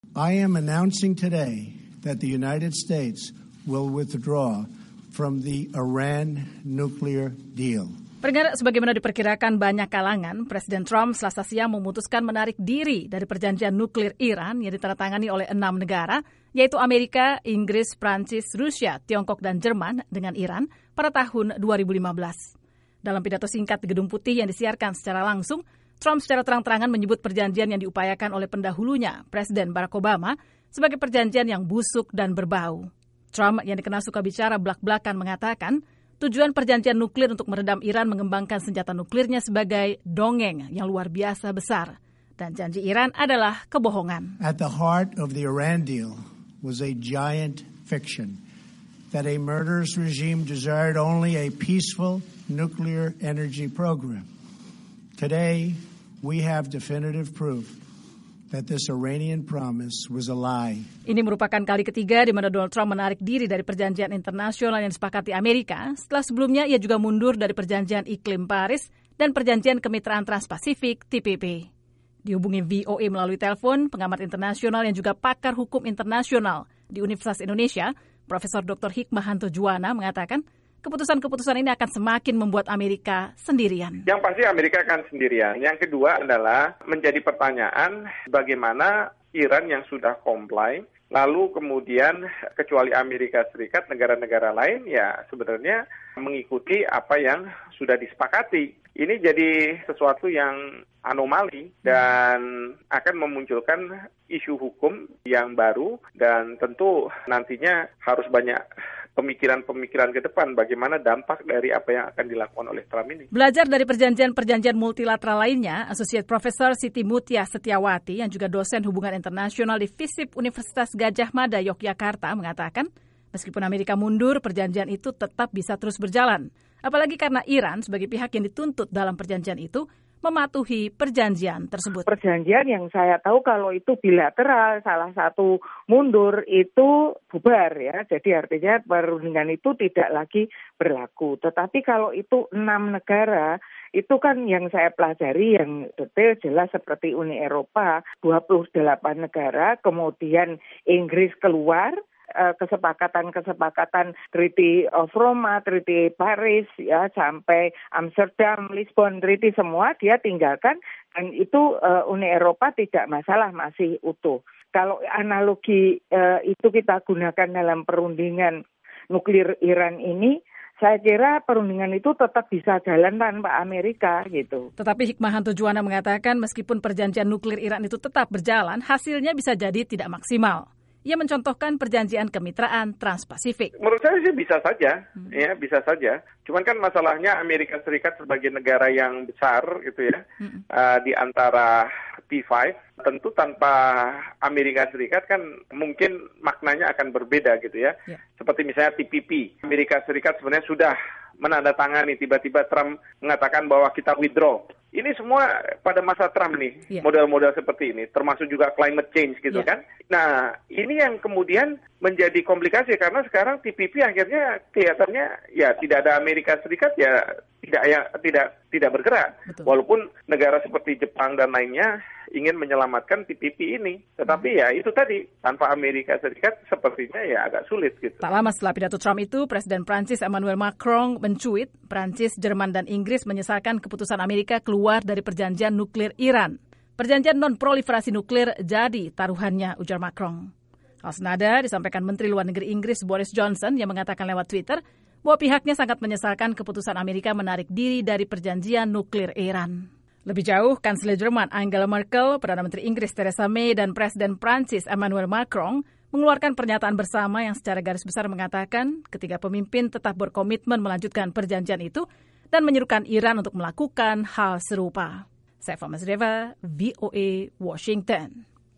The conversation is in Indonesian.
I am announcing today that the United States will withdraw from the Iran nuclear deal. Pendengar, sebagaimana diperkirakan banyak kalangan, Presiden Trump Selasa siang memutuskan menarik diri dari perjanjian nuklir Iran yang ditandatangani oleh 6 negara, yaitu Amerika, Inggris, Prancis, Rusia, Tiongkok, dan Jerman dengan Iran pada tahun 2015. Dalam pidato singkat di Gedung Putih yang disiarkan secara langsung, Trump secara terang-terangan menyebut perjanjian yang diupayakan oleh pendahulunya, Presiden Barack Obama, sebagai perjanjian yang busuk dan berbau. Trump yang dikenal suka bicara belak-belakan mengatakan, tujuan perjanjian nuklir untuk meredam Iran mengembangkan senjata nuklirnya sebagai dongeng yang luar biasa besar. Dan janji Iran adalah kebohongan. At the heart of the Iran deal was a giant fiction that a murderous regime desired only a peaceful nuclear energy program. Today, we have definitive proof that this Iranian promise was a lie. Ini merupakan kali ketiga di mana Donald Trump menarik diri dari perjanjian internasional yang disepakati Amerika, setelah sebelumnya ia juga mundur dari perjanjian iklim Paris dan perjanjian kemitraan Trans-Pasifik TPP. Dihubungi VOA melalui telepon, pengamat internasional yang juga pakar hukum internasional di Universitas Indonesia, Profesor Dr. Hikmahanto Juwana mengatakan, keputusan-keputusan ini akan semakin membuat Amerika sendirian. Yang pasti Amerika akan sendirian. Yang kedua adalah menjadi pertanyaan bagaimana Iran yang sudah comply, lalu kemudian kecuali Amerika Serikat, negara-negara lain ya sebenarnya mengikuti apa yang sudah disepakati. Ini jadi sesuatu yang anomali dan akan memunculkan isu hukum yang baru dan tentu nantinya harus banyak pemikiran-pemikiran ke depan bagaimana dampak dari apa yang akan dilakukan oleh Trump ini. Belajar dari perjanjian-perjanjian multilateral lainnya, Associate Professor Siti Mutia Setiawati yang juga dosen hubungan internasional di FISIP Universitas Gadjah Mada Yogyakarta mengatakan, meskipun Amerika mundur, perjanjian itu tetap bisa terus berjalan. Apalagi karena Iran sebagai pihak yang dituntut dalam perjanjian itu mematuhi perjanjian tersebut. Perjanjian yang saya tahu kalau itu bilateral, salah satu mundur itu bubar ya. Jadi artinya perundingan itu tidak lagi berlaku. Tetapi kalau itu 6 negara, itu kan yang saya pelajari yang detail jelas seperti Uni Eropa, 28 negara, kemudian Inggris keluar, kesepakatan Treaty of Roma, Treaty Paris, ya sampai Amsterdam, Lisbon, Treaty semua dia tinggalkan dan itu Uni Eropa tidak masalah masih utuh. Kalau analogi itu kita gunakan dalam perundingan nuklir Iran ini, saya kira perundingan itu tetap bisa jalan tanpa Amerika gitu. Tetapi Hikmahanto Juwana mengatakan meskipun perjanjian nuklir Iran itu tetap berjalan, hasilnya bisa jadi tidak maksimal. Ia mencontohkan perjanjian kemitraan Trans-Pasifik. Menurut saya sih bisa saja, ya bisa saja. Cuman kan masalahnya Amerika Serikat sebagai negara yang besar gitu ya, di antara P5, tentu tanpa Amerika Serikat kan mungkin maknanya akan berbeda gitu ya. Seperti misalnya TPP, Amerika Serikat sebenarnya sudah menandatangani, tiba-tiba Trump mengatakan bahwa kita withdraw. Ini semua pada masa Trump nih, model-model seperti ini, termasuk juga climate change gitu kan. Nah, ini yang kemudian menjadi komplikasi karena sekarang TPP akhirnya kelihatannya ya tidak ada Amerika Serikat ya tidak bergerak. Betul. Walaupun negara seperti Jepang dan lainnya ingin menyelamatkan TPP ini, tetapi ya itu tadi tanpa Amerika Serikat sepertinya ya agak sulit gitu. Tak lama setelah pidato Trump itu, Presiden Prancis Emmanuel Macron mencuit Prancis, Jerman dan Inggris menyesalkan keputusan Amerika keluar dari perjanjian nuklir Iran. Perjanjian non-proliferasi nuklir jadi taruhannya, ujar Macron. Hal senada disampaikan Menteri Luar Negeri Inggris Boris Johnson yang mengatakan lewat Twitter bahwa pihaknya sangat menyesalkan keputusan Amerika menarik diri dari perjanjian nuklir Iran. Lebih jauh, Kanselir Jerman Angela Merkel, Perdana Menteri Inggris Theresa May, dan Presiden Prancis Emmanuel Macron mengeluarkan pernyataan bersama yang secara garis besar mengatakan ketiga pemimpin tetap berkomitmen melanjutkan perjanjian itu dan menyerukan Iran untuk melakukan hal serupa. Saya Fama Zreva, VOA, Washington.